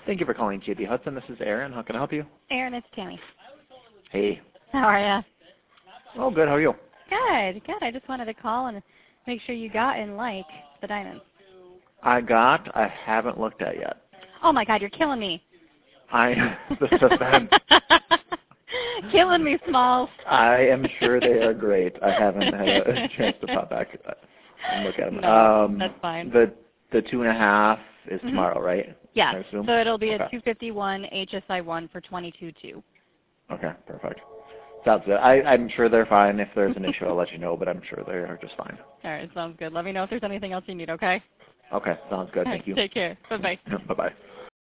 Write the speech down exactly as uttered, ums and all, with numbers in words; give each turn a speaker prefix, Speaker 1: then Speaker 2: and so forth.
Speaker 1: Thank you for calling J B Hudson. This is Aaron. How can I help you?
Speaker 2: Aaron, it's Tammy.
Speaker 1: Hey.
Speaker 2: How are you?
Speaker 1: Oh, good. How are you?
Speaker 2: Good, good. I just wanted to call and make sure you got and like the diamonds.
Speaker 1: I got. I haven't looked at yet.
Speaker 2: Oh my God, you're killing me.
Speaker 1: I. The suspense.
Speaker 2: Killing me, Smalls.
Speaker 1: I am sure they are great. I haven't had a chance to pop back and look at them.
Speaker 2: No,
Speaker 1: um,
Speaker 2: that's fine.
Speaker 1: The the two and a half is
Speaker 2: Mm-hmm.
Speaker 1: tomorrow, right?
Speaker 2: Yeah.
Speaker 1: I assume?
Speaker 2: So it'll be
Speaker 1: okay.
Speaker 2: a two fifty-one H S I one for twenty-two two.
Speaker 1: Okay, perfect. Sounds good. I, I'm sure they're fine. If there's an issue, I'll let you know, but I'm sure they are just fine.
Speaker 2: All right, sounds good. Let me know if there's anything else you need, okay?
Speaker 1: Okay, sounds good.
Speaker 2: All
Speaker 1: Thank
Speaker 2: right,
Speaker 1: you.
Speaker 2: take care. Bye-bye.
Speaker 1: Bye-bye.